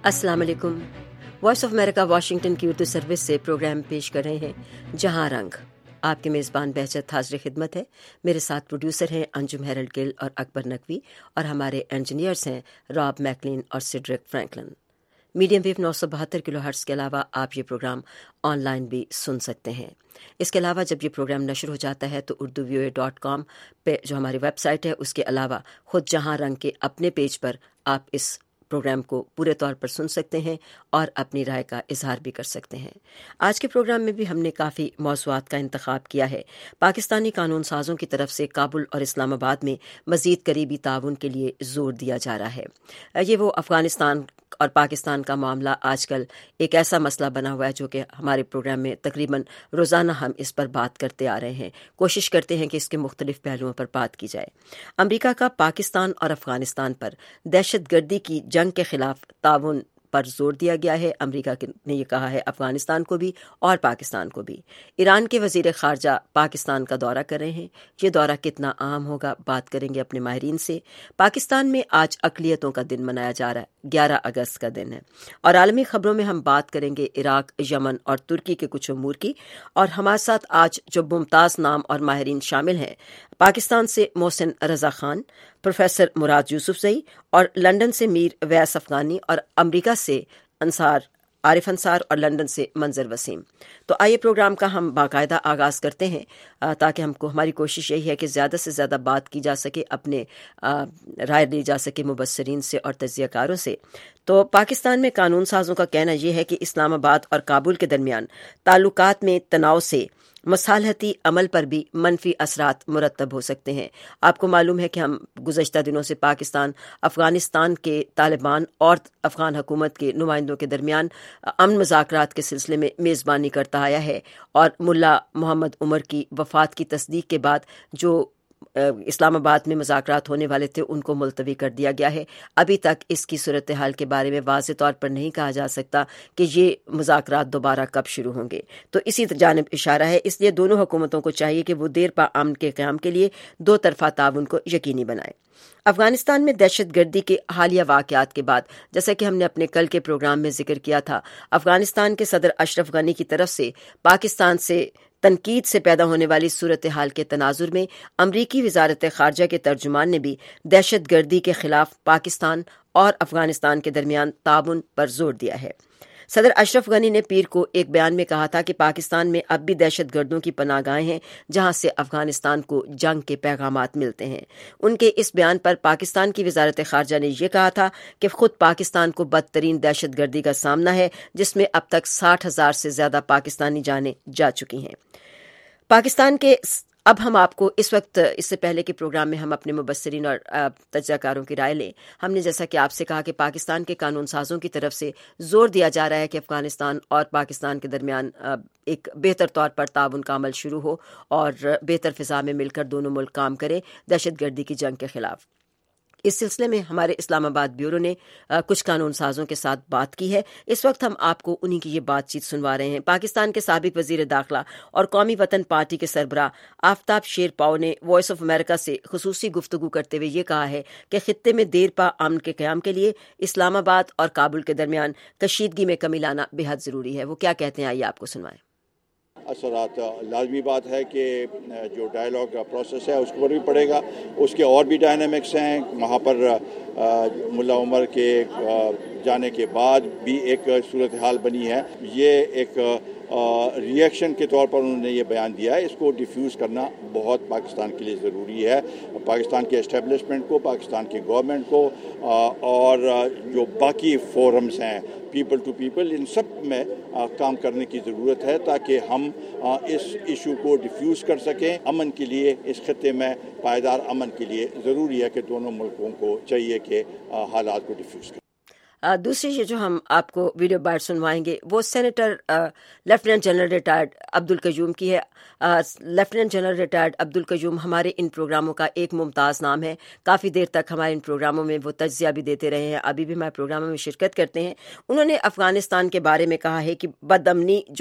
अस्सलाम वालेकुम। Voice of America Washington की उर्दू सर्विस से प्रोग्राम पेश कर रहे हैं जहां रंग। आपके मेज़बान बहजत हाजिर खिदमत है। मेरे साथ प्रोड्यूसर हैं अंजुम हेरल्ड गिल और अकबर नकवी, और हमारे इंजीनियर्स हैं रॉब मैकलिन और Cedric Franklin. Medium wave 972 kilohertz के अलावा आप ये प्रोग्राम ऑनलाइन भी सुन सकते हैं। इसके अलावा जब ये प्रोग्राम नशर हो जाता है तो urduvoa.com पे जो हमारी वेबसाइट है उसके अलावा खुद जहां रंग के अपने पेज पर आप इस प्रोग्राम को पूरे तौर पर सुन सकते हैं और अपनी राय का इजहार भी कर सकते हैं। आज के प्रोग्राम में भी हमने काफ़ी मौज़ूआत का इंतखाब किया है। पाकिस्तानी कानून साज़ों की तरफ से काबुल और इस्लामाबाद में मज़ीद करीबी ताउन के लिए ज़ोर दिया जा रहा है। ये वो अफ़गानिस्तान और पाकिस्तान का मामला आजकल एक ऐसा मसला बना हुआ है जो कि हमारे प्रोग्राम में तकरीबन रोज़ाना हम इस पर बात करते आ रहे हैं। कोशिश करते हैं कि इसके मुख्तलिफ पहलुओं पर बात की जाए। अमरीका का पाकिस्तान और अफ़गानिस्तान पर दहशतगर्दी की जंग के खिलाफ ताउन पर जोर दिया गया है। अमरीका ने यह कहा है अफगानिस्तान को भी और पाकिस्तान को भी। ईरान के वजीर खारजा पाकिस्तान का दौरा कर रहे हैं। ये दौरा कितना अहम होगा बात करेंगे अपने माहिरीन से। पाकिस्तान में आज अक़लियतों का दिन मनाया जा रहा है, 11 अगस्त का दिन है। और आलमी खबरों में हम बात करेंगे इराक, यमन और तुर्की के कुछ उमूर की। और हमारे साथ आज जो मुमताज़ नाम और माहिरीन शामिल हैं, पाकिस्तान से मोहसिन रजा खान, प्रोफेसर मुराद यूसुफजई, और लंदन से मीर वैस अफगानी, और अमरीका से आरिफ अंसार, और लंदन से मंजर वसीम। तो आइए प्रोग्राम का हम बाकायदा आगाज़ करते हैं ताकि हमारी कोशिश यही है कि ज़्यादा से ज़्यादा बात की जा सके, अपने राय ली जा सके मुबस्सरीन से और तज्ज़ियाकारों से। तो पाकिस्तान में कानून साज़ों का कहना यह है कि इस्लामाबाद और काबुल के दरमियान ताल्लुकात में तनाव से मसालहती अमल पर भी मनफी असरात मुरतब हो सकते हैं। आपको मालूम है कि हम गुज़श्ता दिनों से पाकिस्तान अफ़गानिस्तान के तालिबान और अफ़गान हुकूमत के नुमाइंदों के दरमियान अमन मुज़ाकरात के सिलसिले में मेज़बानी करता आया है, और मुल्ला मोहम्मद उमर की वफ़ात की तस्दीक के बाद जो इस्लामाबाद में मुज़ाकरात होने वाले थे उनको मुलतवी कर दिया गया है। अभी तक इसकी सूरत हाल के बारे में वाज़ेह तौर पर नहीं कहा जा सकता कि ये मुज़ाकरात दोबारा कब शुरू होंगे। तो इसी जानिब इशारा है। इसलिए दोनों हुकूमतों को चाहिए कि वो देर पा अमन के क़याम के लिए दो तरफ़ा ताउन को यकीनी बनाए। अफगानिस्तान में दहशतगर्दी के हालिया वाक़यात के बाद, जैसा कि हमने अपने कल के प्रोग्राम में जिक्र किया था, अफगानिस्तान के सदर अशरफ गनी की तरफ से पाकिस्तान से तनकीद से पैदा होने वाली सूरत हाल के तनाजुर में अमरीकी वज़ारत ख़ारजा के तर्जुमान ने भी दहशतगर्दी के खिलाफ पाकिस्तान और अफगानिस्तान के दरमियान ताउन पर जोर दिया है। सदर अशरफ गनी ने पीर को एक बयान में कहा था कि पाकिस्तान में अब भी दहशतगर्दों की पनाहगाहें हैं जहां से अफगानिस्तान को जंग के पैगामात मिलते हैं। उनके इस बयान पर पाकिस्तान की वज़ारत ख़ारजा ने यह कहा था कि खुद पाकिस्तान को बदतरीन दहशतगर्दी का सामना है, जिसमें अब तक 60,000 से ज़्यादा पाकिस्तानी जानें जा चुकी हैं। पाकिस्तान के अब हम आपको इस वक्त, इससे पहले के प्रोग्राम में हम अपने मुबस्सरीन और तज्ज़ियाकारों की राय लें। हमने जैसा कि आपसे कहा कि पाकिस्तान के कानून साज़ों की तरफ से ज़ोर दिया जा रहा है कि अफ़गानिस्तान और पाकिस्तान के दरमियान एक बेहतर तौर पर ताउन का अमल शुरू हो और बेहतर फ़िज़ा में मिलकर दोनों मुल्क काम करें दहशतगर्दी की जंग के ख़िलाफ़। इस सिलसिले में हमारे इस्लामाबाद ब्यूरो ने कुछ कानून साज़ों के साथ बात की है। इस वक्त हम आपको उन्हीं की ये बातचीत सुनवा रहे हैं। पाकिस्तान के साबिक वज़ीर दाखिला और कौमी वतन पार्टी के सरबराह आफ्ताब शेर पाओ ने वॉइस ऑफ अमेरिका से खुसूसी गुफ्तगू करते हुए ये कहा है कि खित्ते में देर पा अमन के क़याम के लिए इस्लामाबाद और काबुल के दरमियान कशीदगी में कमी लाना बेहद ज़रूरी है। वो क्या कहते हैं, आइए आपको सुनवाएं। असरात लाजमी बात है कि जो डायलॉग प्रोसेस है उसके ऊपर भी पड़ेगा। उसके और भी डायनामिक्स हैं। वहाँ पर मुल्ला उमर के जाने के बाद भी एक सूरत हाल बनी है। ये एक रिएक्शन के तौर पर उन्होंने ये बयान दिया है। इसको डिफ्यूज़ करना बहुत पाकिस्तान के लिए ज़रूरी है। पाकिस्तान के एस्टेब्लिशमेंट को, पाकिस्तान की गवर्नमेंट को और जो बाकी फोरम्स हैं पीपल टू पीपल, इन सब में काम करने की ज़रूरत है ताकि हम इस इशू को डिफ्यूज़ कर सकें। अमन के लिए, इस खत्े में पायदार अमन के लिए ज़रूरी है कि दोनों मुल्कों को चाहिए कि हालात को डिफ्यूज़ करें। दूसरी ये जो हम आपको वीडियो बाइट सुनवाएंगे वो senator lieutenant general retired Abdul Qayyum की है। Lieutenant general retired Abdul Qayyum हमारे इन प्रोग्रामों का एक मुमताज़ नाम है। काफ़ी देर तक हमारे इन प्रोग्रामों में वो तज्ज़िया भी देते रहे हैं, अभी भी हमारे प्रोग्रामों में शिरकत करते हैं। उन्होंने अफ़गानिस्तान के बारे में कहा है कि बदअमनी